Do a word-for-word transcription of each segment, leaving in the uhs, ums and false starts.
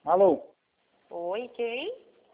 Alô? Oi, quem?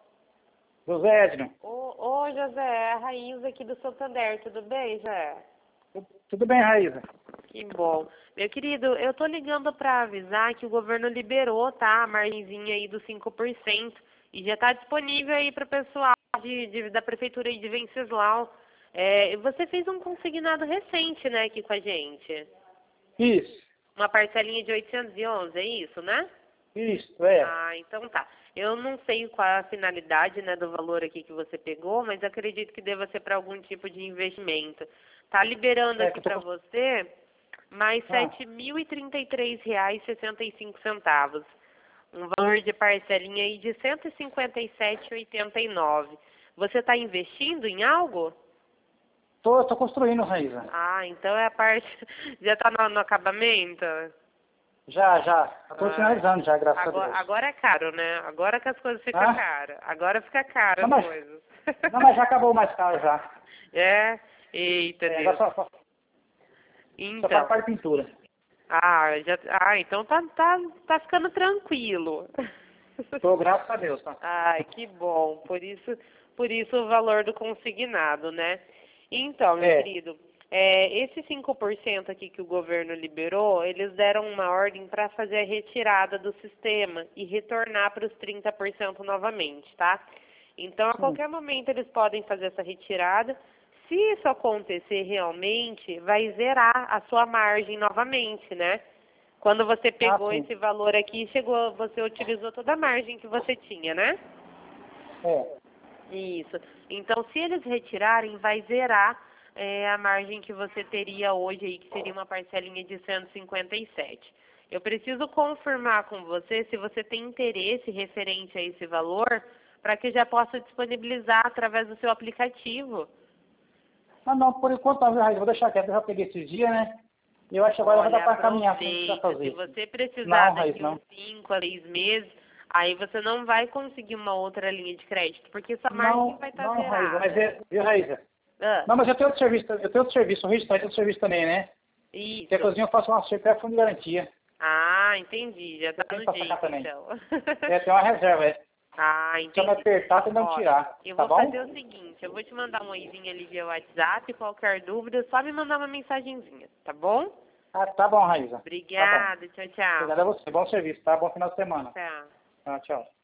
José Edno. Ô, ô, José, é a Raíza aqui do Santander, tudo bem, José? Tudo bem, Raíza? Que bom. Meu querido, eu tô ligando para avisar que o governo liberou, tá, a margenzinha aí dos cinco por cento e já tá disponível aí para o pessoal de, de- da prefeitura aí de Venceslau. É, você fez um consignado recente, né, aqui com a gente. Isso, Uma parcelinha de oitocentos e onze, é isso, né? isso, é. Ah, então tá. Eu não sei qual é a finalidade, né, do valor aqui que você pegou, mas acredito que deva ser para algum tipo de investimento. Tá liberando É aqui que eu tô para com... você mais Ah, sete mil e trinta e três reais e sessenta e cinco centavos. Um valor de parcelinha aí de cento e cinquenta e sete reais e oitenta e nove centavos. Você está investindo em algo? tô, tô construindo, Raíza. Ah, então é a parte... Já está no, no acabamento? Já, já. Tô Ah, finalizando já, graças a agora, Deus. agora é caro, né? Agora que as coisas ficam Ah? caras. Agora fica caro Não, as mas, coisas. não, mas já acabou mais caro já. É? Eita, É, agora Deus. só, só, só para a Então. parte de pintura. Ah, já, ah, então tá, tá, tá ficando tranquilo. Tô, graças a Deus, tá? Ai, que bom. Por isso, por isso o valor do consignado, né? Então, meu É. querido, é, esse cinco por cento aqui que o governo liberou, eles deram uma ordem para fazer a retirada do sistema e retornar para os trinta por cento novamente, tá? Então, a Sim. qualquer momento eles podem fazer essa retirada. Se isso acontecer realmente, vai zerar a sua margem novamente, né? Quando você Ah, pegou sim. esse valor aqui, chegou, você utilizou toda a margem que você tinha, né? É. Isso. Então, se eles retirarem, vai zerar é, a margem que você teria hoje aí, que seria uma parcelinha de cento e cinquenta e sete. Eu preciso confirmar com você se você tem interesse referente a esse valor, para que eu já possa disponibilizar através do seu aplicativo. Mas não, por enquanto não, viu, Raíza? Vou deixar quieto, eu já peguei esses dias, né? E eu acho que agora vai dar Olha, para caminhar, se não precisar aproveita. Se fazer. você precisar Não, Raíza, daqui não. uns cinco a seis meses, aí você não vai conseguir uma outra linha de crédito, porque sua margem Não, vai estar não, Raíza, mas zerada. é, viu, Raíza? Ah, Não, mas eu tenho outro serviço, eu tenho outro serviço, um restaurante, outro serviço também, né? Se a isso. cozinha eu faço uma cerca fundo de garantia. Ah, entendi. Já Eu tá tenho no pra sacar jeito, também. então. É, tem uma reserva, é. Ah, Se eu me entendi. apertar, você não Ó, tirar, eu tá vou bom? fazer o seguinte, eu vou te mandar um oizinho ali via WhatsApp, qualquer dúvida, é só me mandar uma mensagenzinha, tá bom? Ah, tá bom, Raíza. Tá bom. Obrigada, tchau, tchau. Obrigado a você. Bom serviço, tá? Bom final de semana. Tchau. Ah, tchau.